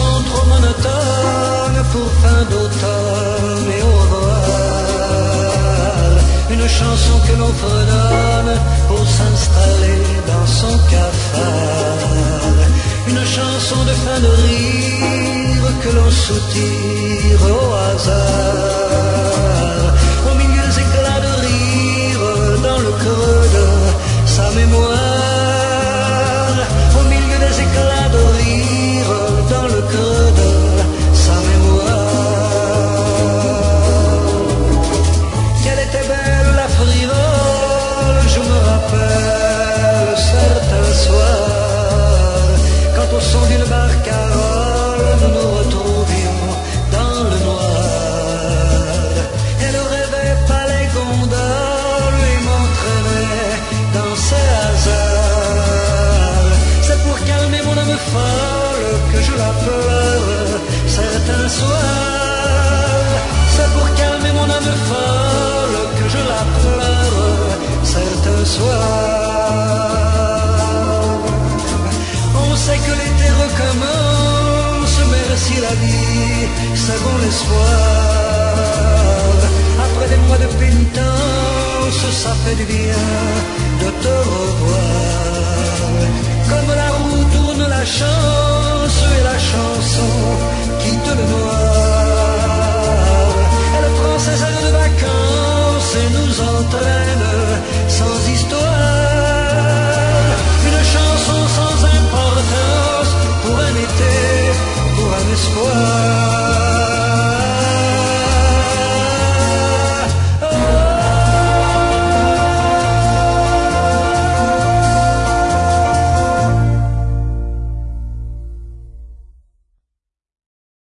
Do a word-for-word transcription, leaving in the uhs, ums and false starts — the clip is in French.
trop monotone pour fin d'automne et au revoir. Une chanson que l'on fredonne pour s'installer dans son cafard. Une chanson de fin de rire que l'on soutire au hasard. Au milieu des éclats de rire, dans le creux de sa mémoire. Au milieu des éclats de rire, dans le creux de sa mémoire. Qu'elle était belle la frivole, je me rappelle certains soirs, quand au son d'une barcarolle nous nous retrouvions dans le noir. Elle rêvait palais gondoles et m'entraînait dans ses hasards. C'est pour calmer mon âme folle que je la pleure certains soirs. C'est pour calmer mon âme folle que je la pleure certains soirs. On sait que l'été recommence, merci la vie, c'est bon l'espoir. Après des mois de pénitence, ça fait du bien de te revoir. Comme la roue tourne la chance et la chanson quitte le noir. Elle prend ses airs de vacances et nous entraîne sans histoire. Une chanson sans importance pour un été, pour un espoir.